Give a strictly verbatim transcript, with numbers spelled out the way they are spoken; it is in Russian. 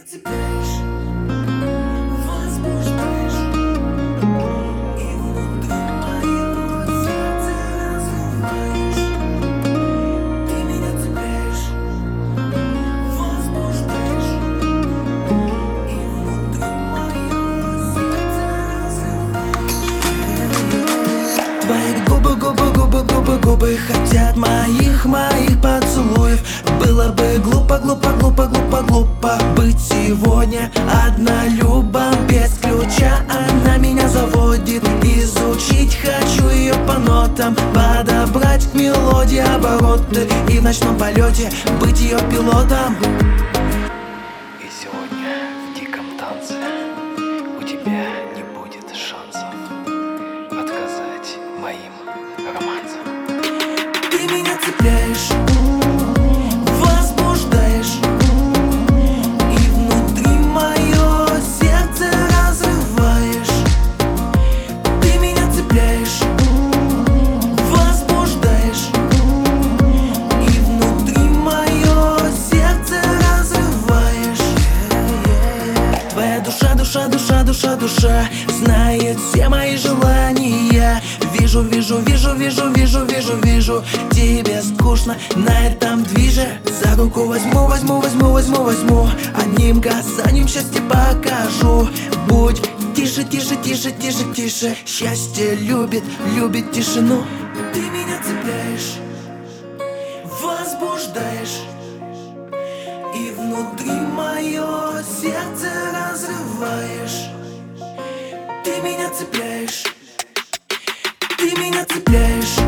цепляешь, возбуждаешь, и внутри моего сердца разрываешь. Ты меня цепляешь, возбуждаешь, и внутри моего сердца разрываешь. Твои губы, губы, губы, губы, губы хотят моих, моих поцелуев. Было бы глупо, глупо, глупо, глупо, глупо быть сегодня однолюбом. Без ключа она меня заводит. Изучить хочу ее по нотам, подобрать к мелодии обороты и в ночном полете быть ее пилотом. И сегодня в диком танце у тебя не будет шансов отказать моим романсам. Ты меня цепляешь, возбуждаешь, и внутри мое сердце разрываешь. Ты меня цепляешь, возбуждаешь, и внутри мое сердце разрываешь. Твоя душа, душа, душа, душа, душа знает все мои желания. Вижу, вижу, вижу, вижу, вижу, вижу, вижу, тебе скучно на этом движе. За руку возьму, возьму, возьму, возьму, возьму, одним касанием счастье покажу. Будь тише, тише, тише, тише, тише, счастье любит, любит тишину. Ты меня цепляешь, возбуждаешь, и внутри мое сердце разрываешь. Ты меня цепляешь, ты меня цепляешь,